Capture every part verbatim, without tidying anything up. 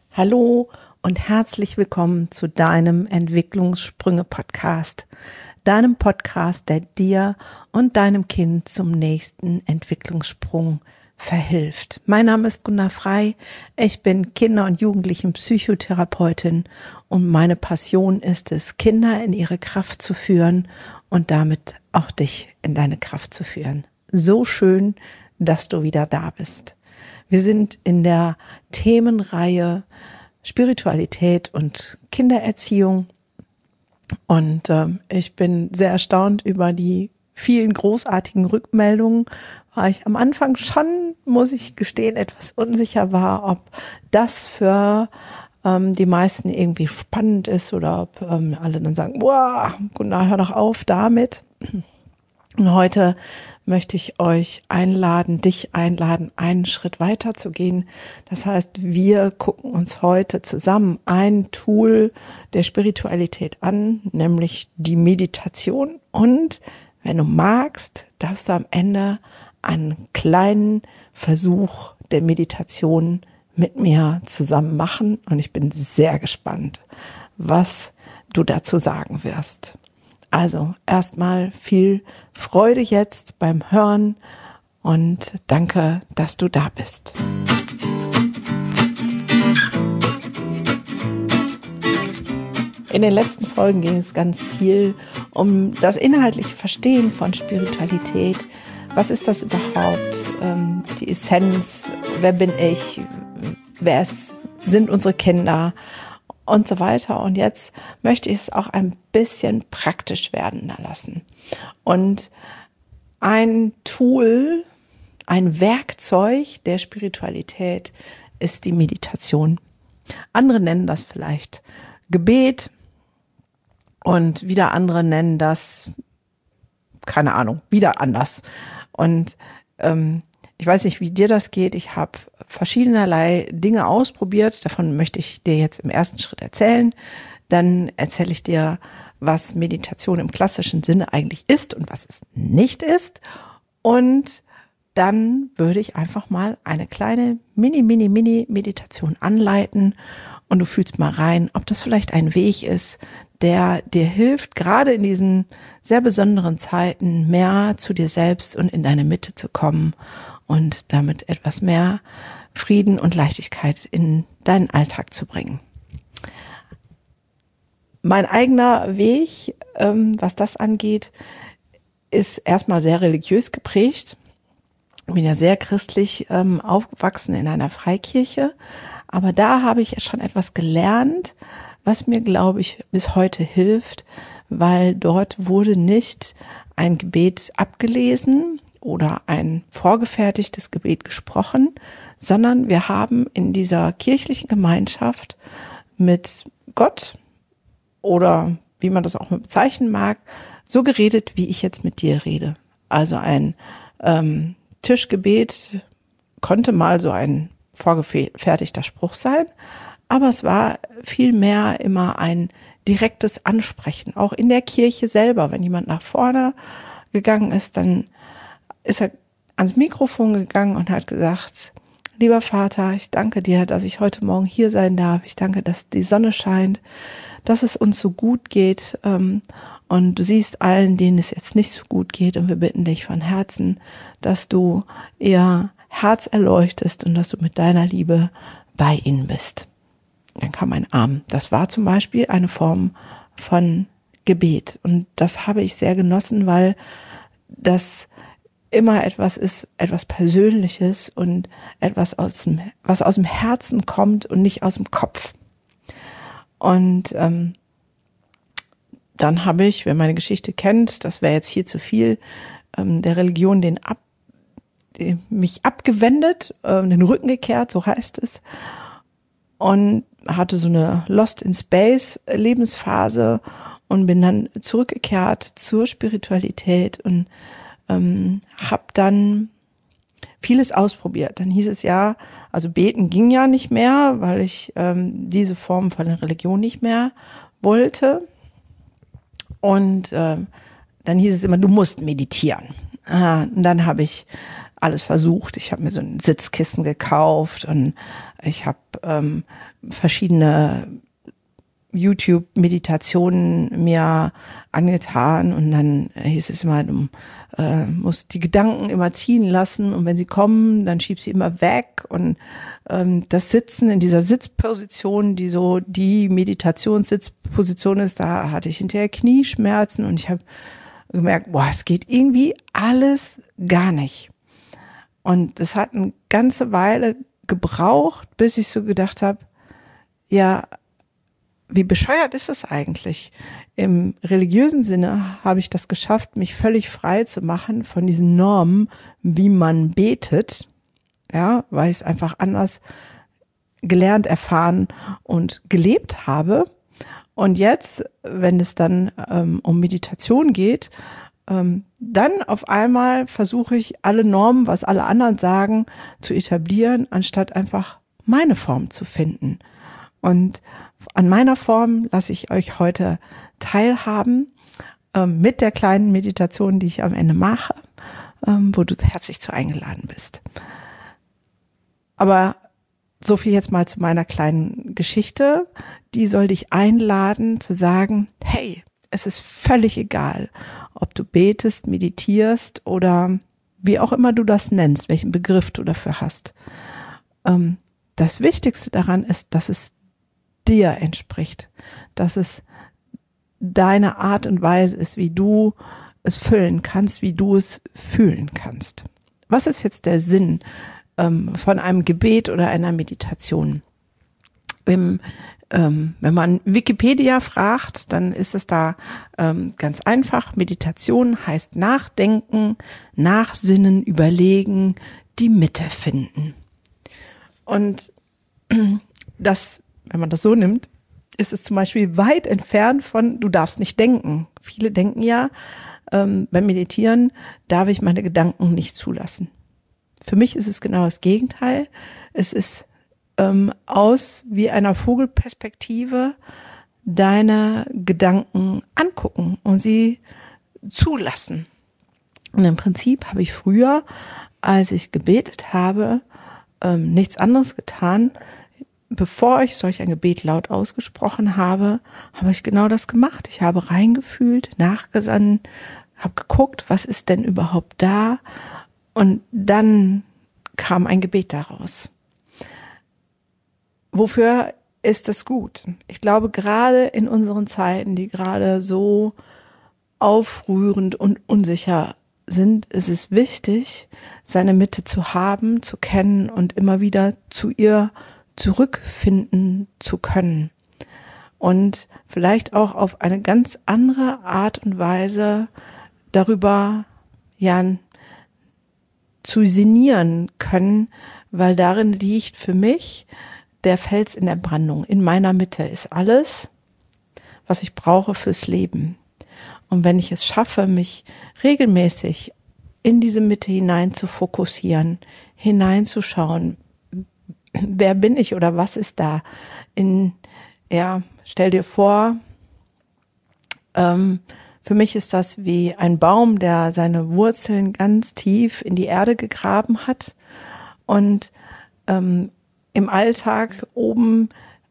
Hallo und herzlich willkommen zu deinem Entwicklungssprünge-Podcast. Deinem Podcast, der dir und deinem Kind zum nächsten Entwicklungssprung verhilft. Mein Name ist Gunda Frei. Ich bin Kinder- und Jugendlichen-Psychotherapeutin und meine Passion ist es, Kinder in ihre Kraft zu führen und damit auch dich in deine Kraft zu führen. So schön, dass du wieder da bist. Wir sind in der Themenreihe Spiritualität und Kindererziehung und äh, ich bin sehr erstaunt über die vielen großartigen Rückmeldungen, weil ich am Anfang schon, muss ich gestehen, etwas unsicher war, ob das für ähm, die meisten irgendwie spannend ist oder ob ähm, alle dann sagen, boah, Gunnar, hör doch auf damit. Und heute möchte ich euch einladen, dich einladen, einen Schritt weiter zu gehen. Das heißt, wir gucken uns heute zusammen ein Tool der Spiritualität an, nämlich die Meditation. Und wenn du magst, darfst du am Ende einen kleinen Versuch der Meditation mit mir zusammen machen. Und ich bin sehr gespannt, was du dazu sagen wirst. Also erstmal viel Freude jetzt beim Hören und danke, dass du da bist. In den letzten Folgen ging es ganz viel um das inhaltliche Verstehen von Spiritualität. Was ist das überhaupt? Ähm, die Essenz, wer bin ich? Wer ist, sind unsere Kinder? Und so weiter. Und jetzt möchte ich es auch ein bisschen praktisch werden lassen. Und ein Tool, ein Werkzeug der Spiritualität ist die Meditation. Andere nennen das vielleicht Gebet und wieder andere nennen das, keine Ahnung, wieder anders. Und ähm, ich weiß nicht, wie dir das geht. Ich habe verschiedenerlei Dinge ausprobiert. Davon möchte ich dir jetzt im ersten Schritt erzählen. Dann erzähle ich dir, was Meditation im klassischen Sinne eigentlich ist und was es nicht ist. Und dann würde ich einfach mal eine kleine Mini, Mini, Mini Meditation anleiten. Und du fühlst mal rein, ob das vielleicht ein Weg ist, der dir hilft, gerade in diesen sehr besonderen Zeiten mehr zu dir selbst und in deine Mitte zu kommen und damit etwas mehr Frieden und Leichtigkeit in deinen Alltag zu bringen. Mein eigener Weg, ähm, was das angeht, ist erstmal sehr religiös geprägt. Ich bin ja sehr christlich ähm, aufgewachsen in einer Freikirche, aber da habe ich schon etwas gelernt, was mir, glaube ich, bis heute hilft, weil dort wurde nicht ein Gebet abgelesen oder ein vorgefertigtes Gebet gesprochen, sondern wir haben in dieser kirchlichen Gemeinschaft mit Gott oder wie man das auch bezeichnen mag, so geredet, wie ich jetzt mit dir rede. Also ein ähm, Tischgebet konnte mal so ein vorgefertigter Spruch sein, aber es war vielmehr immer ein direktes Ansprechen, auch in der Kirche selber. Wenn jemand nach vorne gegangen ist, dann ist er ans Mikrofon gegangen und hat gesagt, lieber Vater, ich danke dir, dass ich heute Morgen hier sein darf. Ich danke, dass die Sonne scheint, dass es uns so gut geht. Und du siehst allen, denen es jetzt nicht so gut geht. Und wir bitten dich von Herzen, dass du ihr Herz erleuchtest und dass du mit deiner Liebe bei ihnen bist. Dann kam ein Arm. Das war zum Beispiel eine Form von Gebet. Und das habe ich sehr genossen, weil das immer etwas ist, etwas Persönliches und etwas aus dem, was aus dem Herzen kommt und nicht aus dem Kopf. Und ähm, dann habe ich, wer meine Geschichte kennt, das wäre jetzt hier zu viel, ähm, der Religion den ab, mich abgewendet, äh, den Rücken gekehrt, so heißt es, und hatte so eine Lost in Space Lebensphase und bin dann zurückgekehrt zur Spiritualität und ähm, habe dann vieles ausprobiert. Dann hieß es ja, also beten ging ja nicht mehr, weil ich ähm, diese Form von der Religion nicht mehr wollte. Und ähm, dann hieß es immer, du musst meditieren. Ah, und dann habe ich alles versucht. Ich habe mir so ein Sitzkissen gekauft und ich habe ähm, verschiedene YouTube-Meditationen mir angetan und dann hieß es immer, du äh, musst die Gedanken immer ziehen lassen und wenn sie kommen, dann schieb sie immer weg und ähm, das Sitzen in dieser Sitzposition, die so die Meditationssitzposition ist, da hatte ich hinterher Knieschmerzen und ich habe gemerkt, boah, es geht irgendwie alles gar nicht. Und es hat eine ganze Weile gebraucht, bis ich so gedacht habe, ja, wie bescheuert ist es eigentlich? Im religiösen Sinne habe ich das geschafft, mich völlig frei zu machen von diesen Normen, wie man betet, ja, weil ich es einfach anders gelernt, erfahren und gelebt habe. Und jetzt, wenn es dann ähm, um Meditation geht, ähm, dann auf einmal versuche ich alle Normen, was alle anderen sagen, zu etablieren, anstatt einfach meine Form zu finden. Und an meiner Form lasse ich euch heute teilhaben ähm, mit der kleinen Meditation, die ich am Ende mache, ähm, wo du herzlich zu eingeladen bist. Aber so viel jetzt mal zu meiner kleinen Geschichte. Die soll dich einladen zu sagen, hey, es ist völlig egal, ob du betest, meditierst oder wie auch immer du das nennst, welchen Begriff du dafür hast. Ähm, das Wichtigste daran ist, dass es dir entspricht, dass es deine Art und Weise ist, wie du es füllen kannst, wie du es fühlen kannst. Was ist jetzt der Sinn ähm, von einem Gebet oder einer Meditation? Im, ähm, wenn man Wikipedia fragt, dann ist es da ähm, ganz einfach. Meditation heißt nachdenken, nachsinnen, überlegen, die Mitte finden. Und das wenn man das so nimmt, ist es zum Beispiel weit entfernt von, du darfst nicht denken. Viele denken ja, ähm, beim Meditieren darf ich meine Gedanken nicht zulassen. Für mich ist es genau das Gegenteil. Es ist ähm, aus wie einer Vogelperspektive deine Gedanken angucken und sie zulassen. Und im Prinzip habe ich früher, als ich gebetet habe, ähm, nichts anderes getan. Bevor ich solch ein Gebet laut ausgesprochen habe, habe ich genau das gemacht. Ich habe reingefühlt, nachgesandt, habe geguckt, was ist denn überhaupt da? Und dann kam ein Gebet daraus. Wofür ist es gut? Ich glaube, gerade in unseren Zeiten, die gerade so aufrührend und unsicher sind, ist es wichtig, seine Mitte zu haben, zu kennen und immer wieder zu ihr zurückfinden zu können und vielleicht auch auf eine ganz andere Art und Weise darüber ja zu sinnieren können, weil darin liegt für mich der Fels in der Brandung. In meiner Mitte ist alles, was ich brauche fürs Leben. Und wenn ich es schaffe, mich regelmäßig in diese Mitte hinein zu fokussieren, hineinzuschauen, wer bin ich oder was ist da? In, ja, stell dir vor, ähm, für mich ist das wie ein Baum, der seine Wurzeln ganz tief in die Erde gegraben hat und ähm, im Alltag oben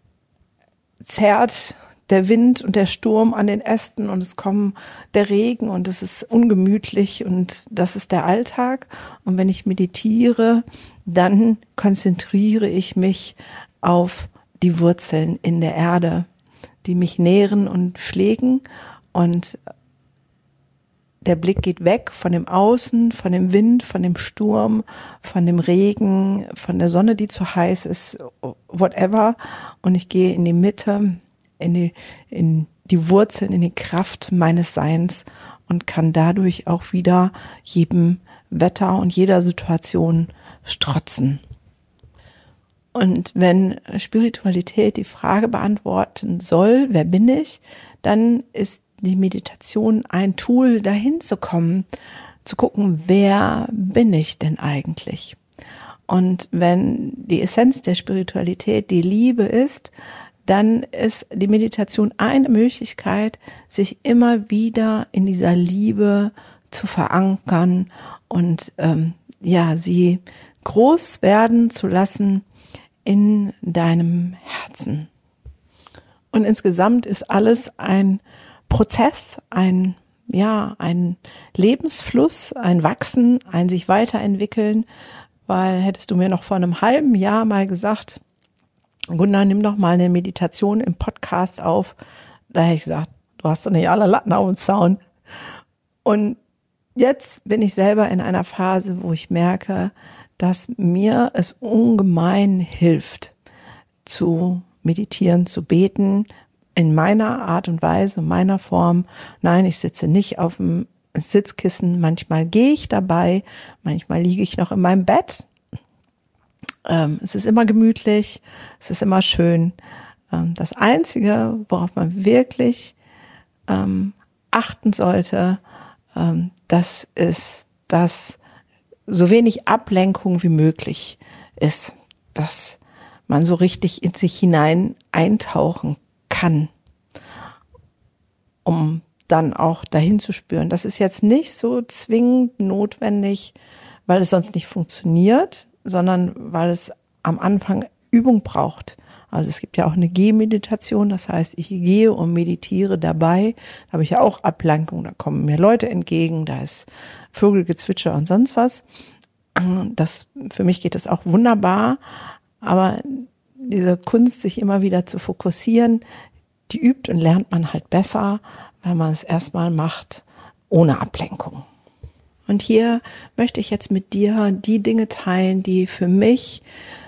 zerrt der Wind und der Sturm an den Ästen und es kommt der Regen und es ist ungemütlich und das ist der Alltag. Und wenn ich meditiere, dann konzentriere ich mich auf die Wurzeln in der Erde, die mich nähren und pflegen und der Blick geht weg von dem Außen, von dem Wind, von dem Sturm, von dem Regen, von der Sonne, die zu heiß ist, whatever. Und ich gehe in die Mitte, in die, in die Wurzeln, in die Kraft meines Seins und kann dadurch auch wieder jedem Wetter und jeder Situation strotzen. Und wenn Spiritualität die Frage beantworten soll, wer bin ich, dann ist die Meditation ein Tool, dahin zu kommen, zu gucken, wer bin ich denn eigentlich? Und wenn die Essenz der Spiritualität die Liebe ist, dann ist die Meditation eine Möglichkeit, sich immer wieder in dieser Liebe zu verankern und ähm, ja, sie groß werden zu lassen in deinem Herzen. Und insgesamt ist alles ein Prozess, ein, ja, ein Lebensfluss, ein Wachsen, ein sich weiterentwickeln, weil hättest du mir noch vor einem halben Jahr mal gesagt, Gunnar, nimm doch mal eine Meditation im Podcast auf, da hätte ich gesagt, du hast doch nicht alle Latten auf dem Zaun. Und jetzt bin ich selber in einer Phase, wo ich merke, dass mir es ungemein hilft, zu meditieren, zu beten, in meiner Art und Weise, meiner Form. Nein, ich sitze nicht auf dem Sitzkissen. Manchmal gehe ich dabei, manchmal liege ich noch in meinem Bett. Ähm, es ist immer gemütlich, es ist immer schön. Ähm, das Einzige, worauf man wirklich ähm, achten sollte, ähm, das ist, dass so wenig Ablenkung wie möglich ist, dass man so richtig in sich hinein eintauchen kann, um dann auch dahin zu spüren. Das ist jetzt nicht so zwingend notwendig, weil es sonst nicht funktioniert, sondern weil es am Anfang Übung braucht. Also es gibt ja auch eine Gehmeditation, das heißt, ich gehe und meditiere dabei. Da habe ich ja auch Ablenkung, da kommen mir Leute entgegen, da ist Vögelgezwitscher und sonst was. Das, für mich geht das auch wunderbar, aber diese Kunst, sich immer wieder zu fokussieren, die übt und lernt man halt besser, wenn man es erstmal macht, ohne Ablenkung. Und hier möchte ich jetzt mit dir die Dinge teilen, die für mich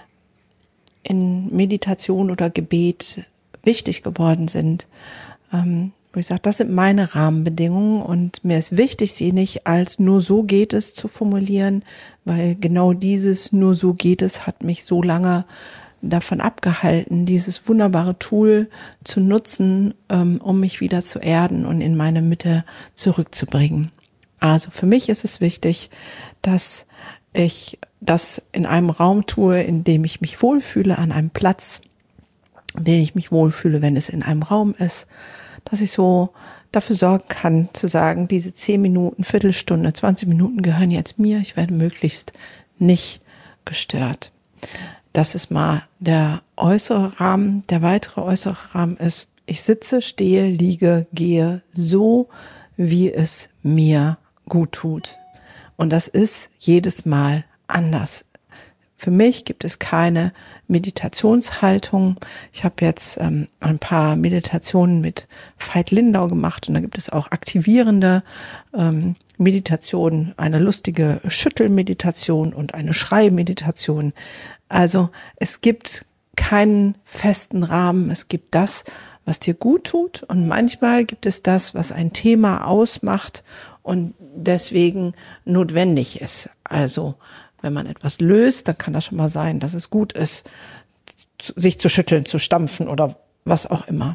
in Meditation oder Gebet wichtig geworden sind. Ähm, wo ich sage, das sind meine Rahmenbedingungen und mir ist wichtig, sie nicht als nur so geht es zu formulieren, weil genau dieses nur so geht es hat mich so lange davon abgehalten, dieses wunderbare Tool zu nutzen, ähm, um mich wieder zu erden und in meine Mitte zurückzubringen. Also für mich ist es wichtig, dass ich das in einem Raum tue, in dem ich mich wohlfühle, an einem Platz, in dem ich mich wohlfühle, wenn es in einem Raum ist, dass ich so dafür sorgen kann, zu sagen, diese zehn Minuten, Viertelstunde, zwanzig Minuten gehören jetzt mir, ich werde möglichst nicht gestört. Das ist mal der äußere Rahmen. Der weitere äußere Rahmen ist, ich sitze, stehe, liege, gehe so, wie es mir gut tut. Und das ist jedes Mal anders. Für mich gibt es keine Meditationshaltung. Ich habe jetzt ähm, ein paar Meditationen mit Veit Lindau gemacht und da gibt es auch aktivierende ähm, Meditationen, eine lustige Schüttelmeditation und eine Schreimeditation. Also es gibt keinen festen Rahmen. Es gibt das, was dir gut tut und manchmal gibt es das, was ein Thema ausmacht und deswegen notwendig ist. Also wenn man etwas löst, dann kann das schon mal sein, dass es gut ist, sich zu schütteln, zu stampfen oder was auch immer.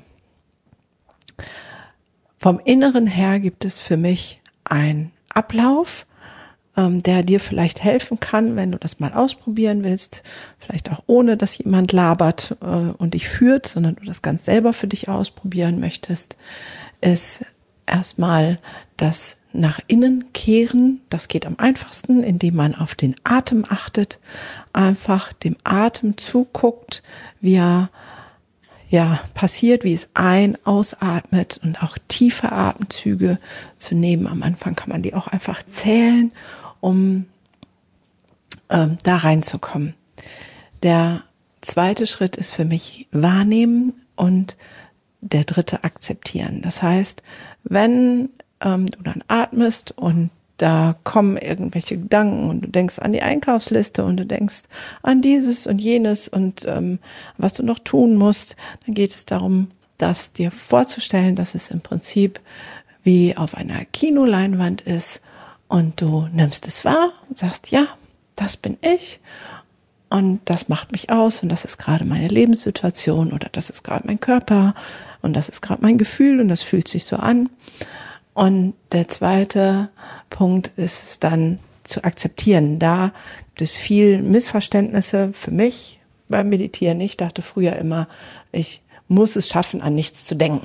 Vom Inneren her gibt es für mich einen Ablauf, ähm, der dir vielleicht helfen kann, wenn du das mal ausprobieren willst, vielleicht auch ohne, dass jemand labert äh, und dich führt, sondern du das ganz selber für dich ausprobieren möchtest, ist erstmal das nach innen kehren. Das geht am einfachsten, indem man auf den Atem achtet, einfach dem Atem zuguckt, wie er ja passiert, wie es ein-, ausatmet und auch tiefe Atemzüge zu nehmen. Am Anfang kann man die auch einfach zählen, um ähm, da reinzukommen. Der zweite Schritt ist für mich wahrnehmen und der dritte akzeptieren. Das heißt, wenn ähm, du dann atmest und da kommen irgendwelche Gedanken und du denkst an die Einkaufsliste und du denkst an dieses und jenes und ähm, was du noch tun musst, dann geht es darum, das dir vorzustellen, dass es im Prinzip wie auf einer Kinoleinwand ist und du nimmst es wahr und sagst, ja, das bin ich und das macht mich aus und das ist gerade meine Lebenssituation oder das ist gerade mein Körper und das ist gerade mein Gefühl und das fühlt sich so an. Und der zweite Punkt ist es dann zu akzeptieren. Da gibt es viel Missverständnisse für mich beim Meditieren. Ich dachte früher immer, ich muss es schaffen, an nichts zu denken.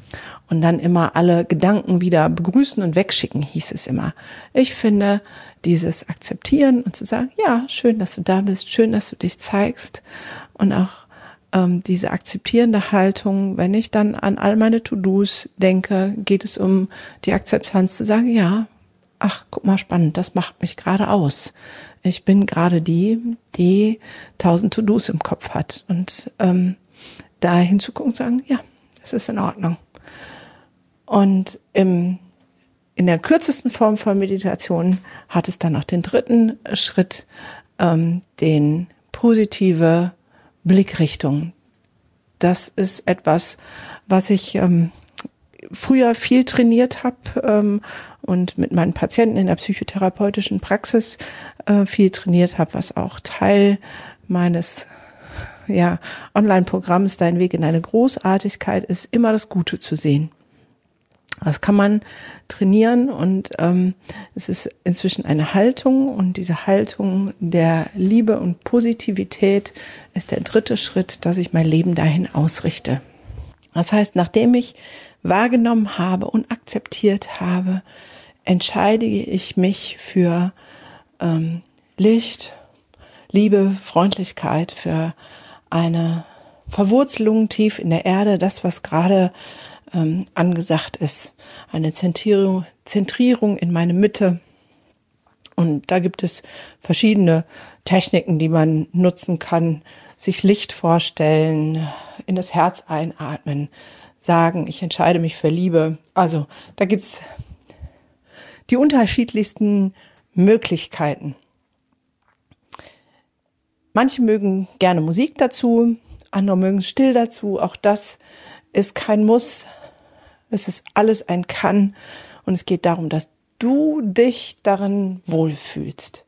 Und dann immer alle Gedanken wieder begrüßen und wegschicken, hieß es immer. Ich finde, dieses Akzeptieren und zu sagen, ja, schön, dass du da bist, schön, dass du dich zeigst. Und auch ähm, diese akzeptierende Haltung, wenn ich dann an all meine To-Dos denke, geht es um die Akzeptanz zu sagen, ja, ach, guck mal, spannend, das macht mich gerade aus. Ich bin gerade die, die tausend To-Dos im Kopf hat. Und ähm, da hinzugucken und sagen, ja, das ist in Ordnung. Und im, in der kürzesten Form von Meditation hat es dann noch den dritten Schritt, ähm, den positive Blickrichtung. Das ist etwas, was ich ähm, früher viel trainiert habe ähm, und mit meinen Patienten in der psychotherapeutischen Praxis äh, viel trainiert habe, was auch Teil meines ja, Online-Programms Dein Weg in eine Großartigkeit ist, immer das Gute zu sehen. Das kann man trainieren und ähm, es ist inzwischen eine Haltung und diese Haltung der Liebe und Positivität ist der dritte Schritt, dass ich mein Leben dahin ausrichte. Das heißt, nachdem ich wahrgenommen habe und akzeptiert habe, entscheide ich mich für ähm, Licht, Liebe, Freundlichkeit, für eine Verwurzelung tief in der Erde, das, was gerade ähm, angesagt ist, eine Zentrierung, Zentrierung in meine Mitte. Und da gibt es verschiedene Techniken, die man nutzen kann, sich Licht vorstellen, in das Herz einatmen, sagen, ich entscheide mich für Liebe. Also da gibt's die unterschiedlichsten Möglichkeiten. Manche mögen gerne Musik dazu, andere mögen still dazu. Auch das ist kein Muss. Es ist alles ein Kann. Und es geht darum, dass du dich darin wohlfühlst.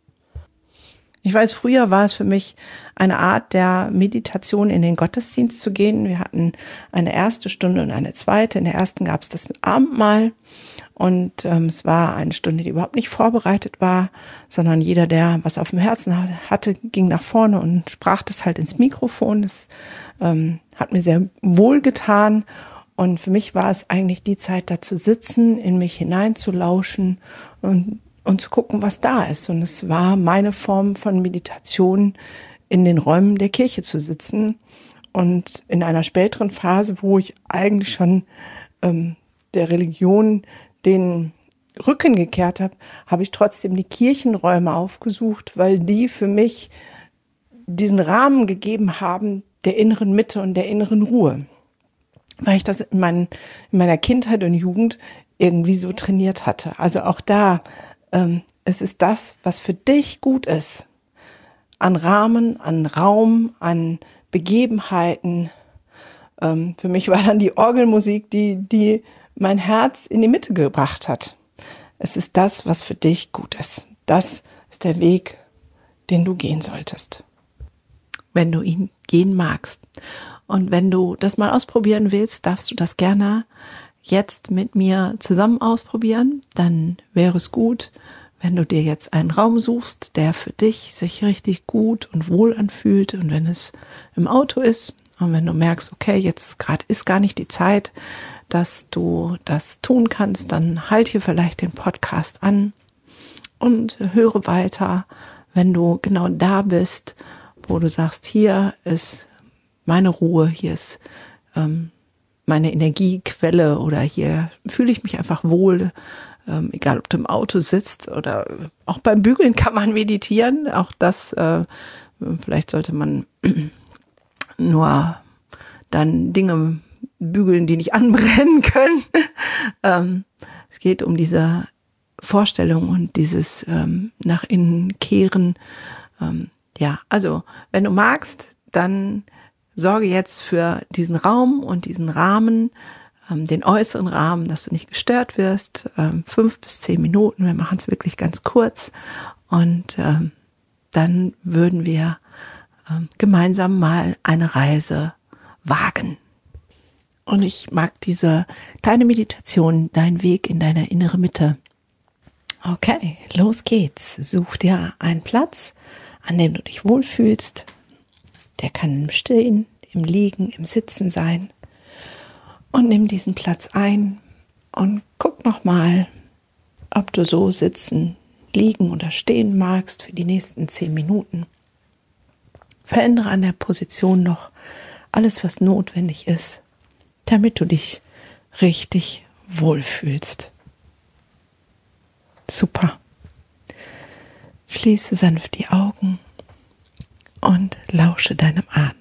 Ich weiß, früher war es für mich eine Art der Meditation, in den Gottesdienst zu gehen. Wir hatten eine erste Stunde und eine zweite. In der ersten gab es das Abendmahl und ähm, es war eine Stunde, die überhaupt nicht vorbereitet war, sondern jeder, der was auf dem Herzen hatte, ging nach vorne und sprach das halt ins Mikrofon. Das ähm, hat mir sehr wohl getan. Und für mich war es eigentlich die Zeit, da zu sitzen, in mich hineinzulauschen und und zu gucken, was da ist. Und es war meine Form von Meditation, in den Räumen der Kirche zu sitzen. Und in einer späteren Phase, wo ich eigentlich schon ähm, der Religion den Rücken gekehrt habe, habe ich trotzdem die Kirchenräume aufgesucht, weil die für mich diesen Rahmen gegeben haben der inneren Mitte und der inneren Ruhe. Weil ich das in, mein, in meiner Kindheit und Jugend irgendwie so trainiert hatte. Also auch da, ähm, es ist das, was für dich gut ist. An Rahmen, an Raum, an Begebenheiten. Ähm, für mich war dann die Orgelmusik, die, die mein Herz in die Mitte gebracht hat. Es ist das, was für dich gut ist. Das ist der Weg, den du gehen solltest, wenn du ihn gehen magst. Und wenn du das mal ausprobieren willst, darfst du das gerne jetzt mit mir zusammen ausprobieren. Dann wäre es gut, wenn du dir jetzt einen Raum suchst, der für dich sich richtig gut und wohl anfühlt. Und wenn es im Auto ist und wenn du merkst, okay, jetzt gerade ist gar nicht die Zeit, dass du das tun kannst, dann halt hier vielleicht den Podcast an und höre weiter, wenn du genau da bist, wo du sagst, hier ist meine Ruhe, hier ist ähm, meine Energiequelle oder hier fühle ich mich einfach wohl, ähm, egal ob du im Auto sitzt oder auch beim Bügeln kann man meditieren. Auch das, äh, vielleicht sollte man nur dann Dinge bügeln, die nicht anbrennen können. ähm, es geht um diese Vorstellung und dieses ähm, nach innen kehren. Ähm, ja, also wenn du magst, dann sorge jetzt für diesen Raum und diesen Rahmen, ähm, den äußeren Rahmen, dass du nicht gestört wirst. Ähm, fünf bis zehn Minuten, wir machen es wirklich ganz kurz. Und ähm, dann würden wir ähm, gemeinsam mal eine Reise wagen. Und ich mag diese kleine Meditation, dein Weg in deine innere Mitte. Okay, los geht's. Such dir einen Platz, an dem du dich wohlfühlst. Der kann im Stehen, im Liegen, im Sitzen sein. Und nimm diesen Platz ein und guck nochmal, ob du so sitzen, liegen oder stehen magst für die nächsten zehn Minuten. Verändere an der Position noch alles, was notwendig ist, damit du dich richtig wohlfühlst. Super. Schließe sanft die Augen und lausche deinem Atem.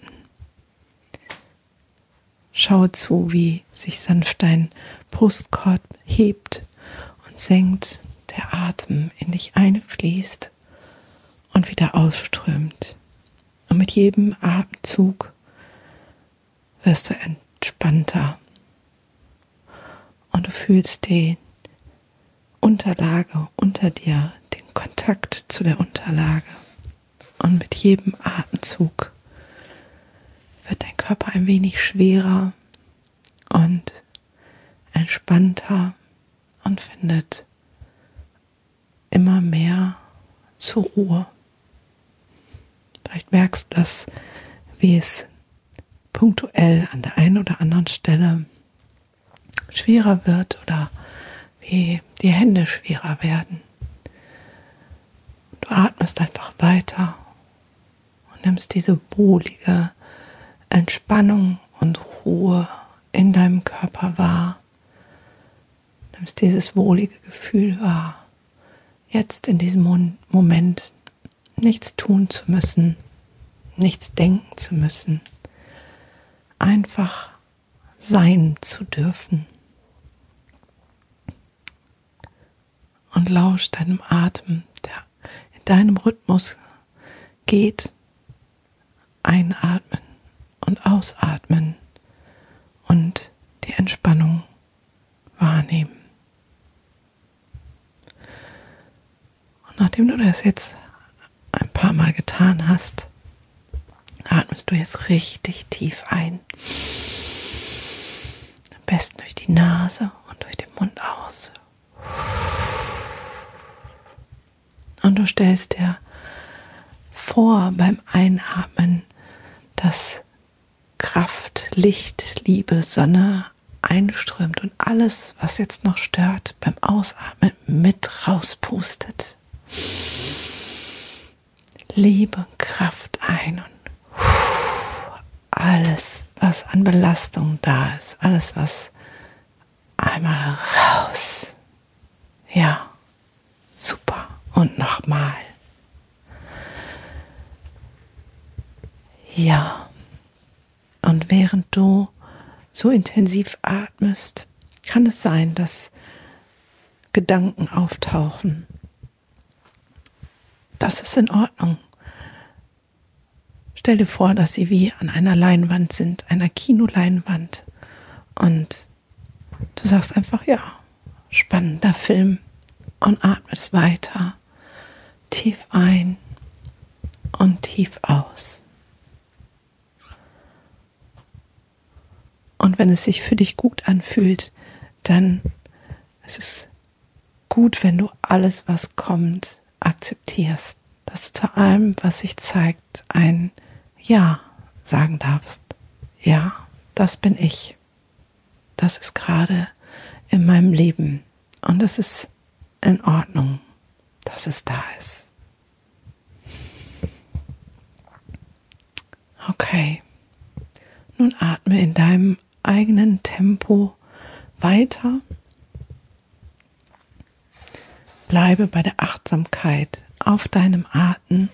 Schaue zu, wie sich sanft dein Brustkorb hebt und senkt, der Atem in dich einfließt und wieder ausströmt. Und mit jedem Atemzug wirst du entspannter und du fühlst die Unterlage unter dir, den Kontakt zu der Unterlage. Und mit jedem Atemzug wird dein Körper ein wenig schwerer und entspannter und findet immer mehr zur Ruhe. Vielleicht merkst du das, wie es punktuell an der einen oder anderen Stelle schwerer wird oder wie die Hände schwerer werden. Du atmest einfach weiter und nimmst diese wohlige Entspannung und Ruhe in deinem Körper wahr. Nimmst dieses wohlige Gefühl wahr, jetzt in diesem Moment nichts tun zu müssen, nichts denken zu müssen, einfach sein zu dürfen. Und lausch deinem Atem, der in deinem Rhythmus geht. Einatmen und ausatmen und die Entspannung wahrnehmen. Und nachdem du das jetzt ein paar Mal getan hast, atmest du jetzt richtig tief ein. Am besten durch die Nase und durch den Mund aus. Und du stellst dir vor beim Einatmen, dass Kraft, Licht, Liebe, Sonne einströmt und alles, was jetzt noch stört, beim Ausatmen mit rauspustet. Liebe, Kraft ein und alles, was an Belastung da ist, alles, was einmal raus. Ja, super. Und nochmal. Ja. Und während du so intensiv atmest, kann es sein, dass Gedanken auftauchen. Das ist in Ordnung. Stell dir vor, dass sie wie an einer Leinwand sind, einer Kinoleinwand. Und du sagst einfach, ja, spannender Film und atmest weiter. Tief ein und tief aus. Und wenn es sich für dich gut anfühlt, dann ist es gut, wenn du alles, was kommt, akzeptierst. Dass du zu allem, was sich zeigt, ein Ja sagen darfst. Ja, das bin ich. Das ist gerade in meinem Leben. Und es ist in Ordnung, dass es da ist. Okay. Nun atme in deinem eigenen Tempo weiter. Bleibe bei der Achtsamkeit auf deinem Atem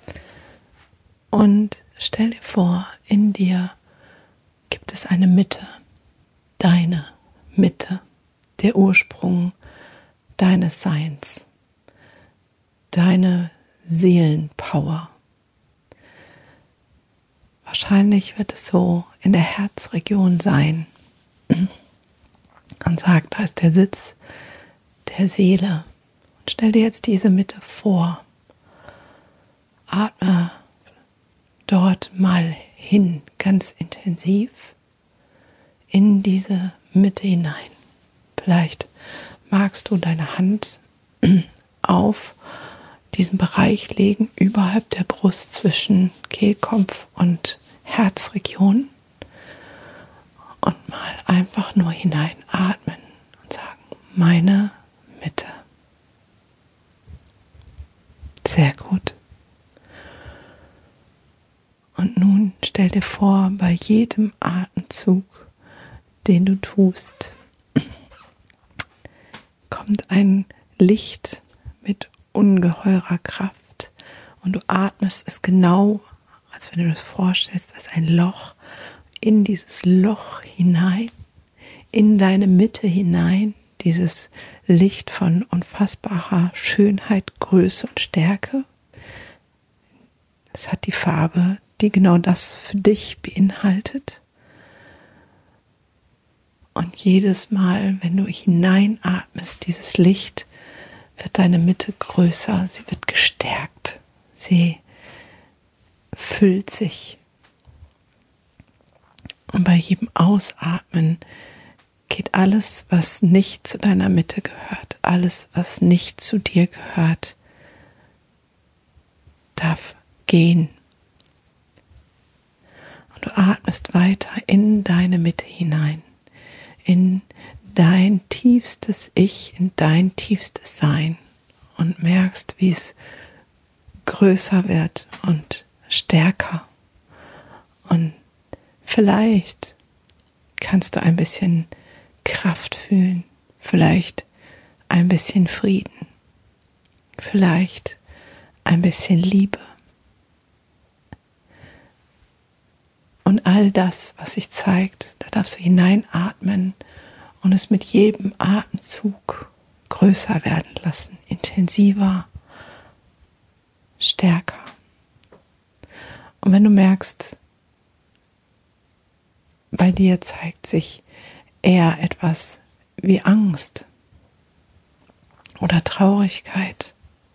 und stell dir vor, in dir gibt es eine Mitte, deine Mitte, der Ursprung deines Seins, deine Seelenpower. Wahrscheinlich wird es so in der Herzregion sein. Und sag, da ist der Sitz der Seele. Und stell dir jetzt diese Mitte vor. Atme dort mal hin, ganz intensiv in diese Mitte hinein. Vielleicht magst du deine Hand auf diesen Bereich legen, überhalb der Brust zwischen Kehlkopf und Herzregion und mal einfach nur hineinatmen und sagen, meine Mitte. Sehr gut. Und nun stell dir vor, bei jedem Atemzug, den du tust, kommt ein Licht mit ungeheurer Kraft und du atmest es genau, als wenn du das vorstellst, als ein Loch, in dieses Loch hinein, in deine Mitte hinein, dieses Licht von unfassbarer Schönheit, Größe und Stärke. Es hat die Farbe, die genau das für dich beinhaltet. Und jedes Mal, wenn du hineinatmest, dieses Licht, wird deine Mitte größer, sie wird gestärkt, sie füllt sich. Und bei jedem Ausatmen geht alles, was nicht zu deiner Mitte gehört, alles, was nicht zu dir gehört, darf gehen. Und du atmest weiter in deine Mitte hinein, in dein tiefstes Ich, in dein tiefstes Sein und merkst, wie es größer wird und stärker. Und vielleicht kannst du ein bisschen Kraft fühlen, vielleicht ein bisschen Frieden, vielleicht ein bisschen Liebe. Und all das, was sich zeigt, da darfst du hineinatmen und es mit jedem Atemzug größer werden lassen, intensiver, stärker. Und wenn du merkst, bei dir zeigt sich eher etwas wie Angst oder Traurigkeit,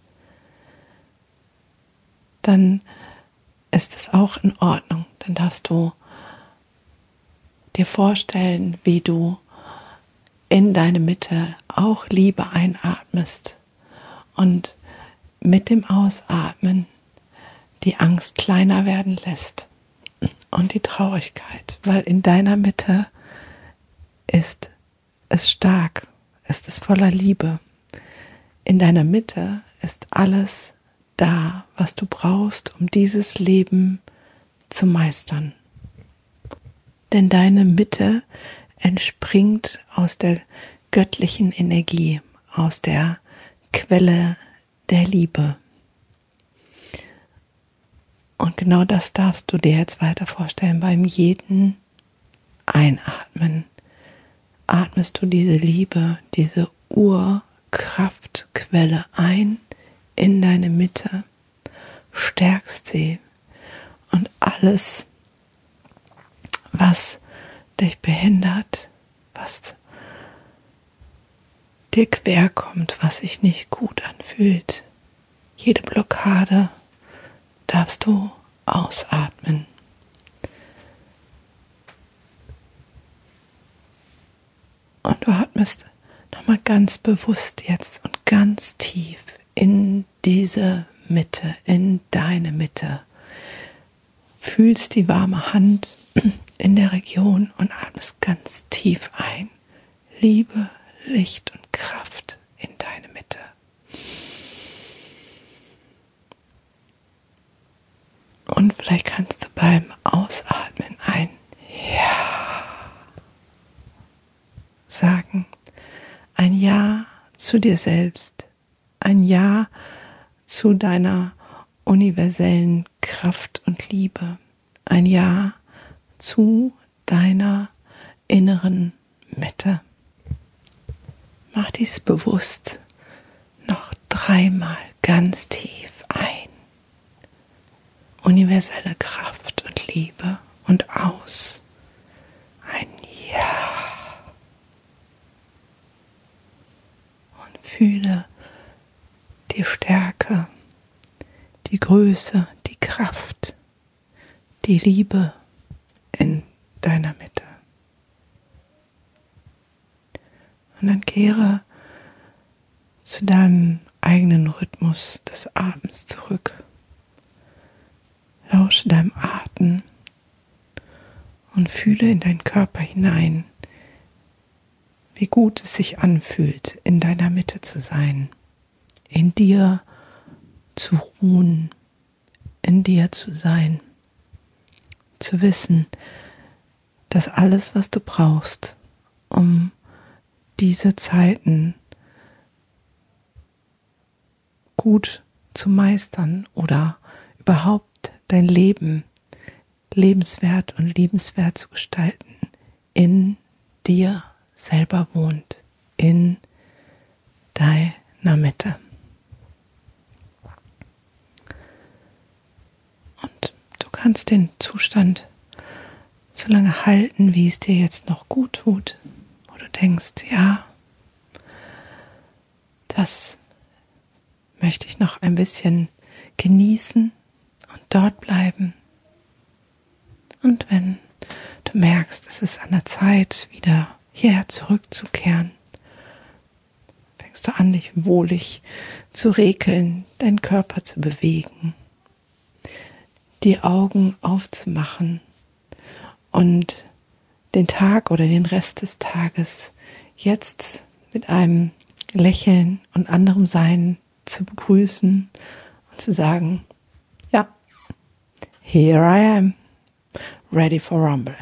dann ist es auch in Ordnung. Dann darfst du dir vorstellen, wie du in deine Mitte auch Liebe einatmest und mit dem Ausatmen die Angst kleiner werden lässt und die Traurigkeit, weil in deiner Mitte ist es stark, ist es voller Liebe. In deiner Mitte ist alles da, was du brauchst, um dieses Leben zu meistern. Denn deine Mitte entspringt aus der göttlichen Energie, aus der Quelle der Liebe. Und genau das darfst du dir jetzt weiter vorstellen. Beim jeden Einatmen atmest du diese Liebe, diese Urkraftquelle ein in deine Mitte, stärkst sie und alles, was dich behindert, was dir quer kommt, was sich nicht gut anfühlt, jede Blockade darfst du ausatmen. Und du atmest nochmal ganz bewusst jetzt und ganz tief in diese Mitte, in deine Mitte. Fühlst die warme Hand in der Region und atmest ganz tief ein. Liebe, Licht und Kraft in deine Mitte. Und vielleicht kannst du beim Ausatmen ein Ja sagen. Ein Ja zu dir selbst. Ein Ja zu deiner universellen Kraft und Liebe. Ein Ja zu deiner inneren Mitte. Mach dies bewusst noch dreimal ganz tief ein. Universelle Kraft und Liebe und aus. Ein Ja. Und fühle die Stärke, die Größe, die Kraft, die Liebe in deiner Mitte. Und dann kehre zu deinem eigenen Rhythmus des Atems zurück. Lausche deinem Atem und fühle in deinen Körper hinein, wie gut es sich anfühlt, in deiner Mitte zu sein, in dir zu ruhen, in dir zu sein, zu wissen, dass alles, was du brauchst, um diese Zeiten gut zu meistern oder überhaupt dein Leben lebenswert und liebenswert zu gestalten, in dir selber wohnt, in deiner Mitte. Und du kannst den Zustand so lange halten, wie es dir jetzt noch gut tut, wo du denkst, ja, das möchte ich noch ein bisschen genießen und dort bleiben. Und wenn du merkst, es ist an der Zeit, wieder hierher zurückzukehren, fängst du an, dich wohlig zu regeln, deinen Körper zu bewegen, die Augen aufzumachen und den Tag oder den Rest des Tages jetzt mit einem Lächeln und anderem Sein zu begrüßen und zu sagen, ja, here I am, ready for Rumble.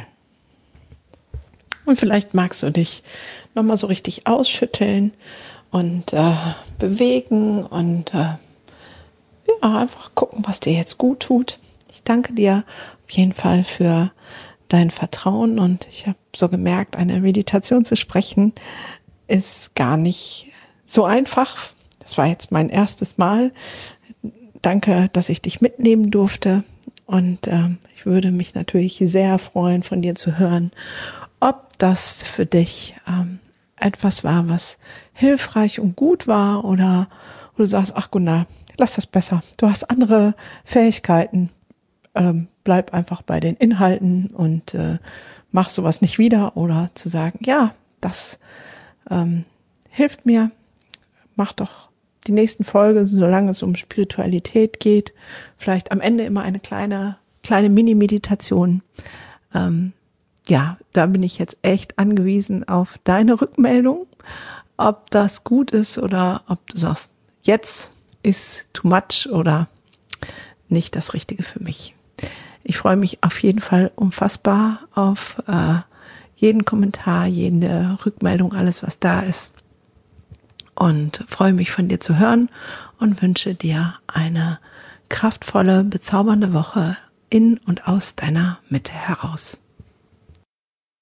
Und vielleicht magst du dich nochmal so richtig ausschütteln und äh, bewegen und äh, ja, einfach gucken, was dir jetzt gut tut. Ich danke dir auf jeden Fall für dein Vertrauen und ich habe so gemerkt, eine Meditation zu sprechen ist gar nicht so einfach. Das war jetzt mein erstes Mal. Danke, dass ich dich mitnehmen durfte und äh, ich würde mich natürlich sehr freuen, von dir zu hören, ob das für dich ähm, etwas war, was hilfreich und gut war oder wo du sagst, ach Gunnar, lass das besser. Du hast andere Fähigkeiten. Ähm, bleib einfach bei den Inhalten und äh, mach sowas nicht wieder. Oder zu sagen, ja, das ähm, hilft mir. Mach doch die nächsten Folgen, solange es um Spiritualität geht. Vielleicht am Ende immer eine kleine, kleine Mini-Meditation. Ähm, ja, da bin ich jetzt echt angewiesen auf deine Rückmeldung, ob das gut ist oder ob du sagst, jetzt ist too much oder nicht das Richtige für mich. Ich freue mich auf jeden Fall unfassbar auf äh, jeden Kommentar, jede Rückmeldung, alles was da ist und freue mich von dir zu hören und wünsche dir eine kraftvolle, bezaubernde Woche in und aus deiner Mitte heraus.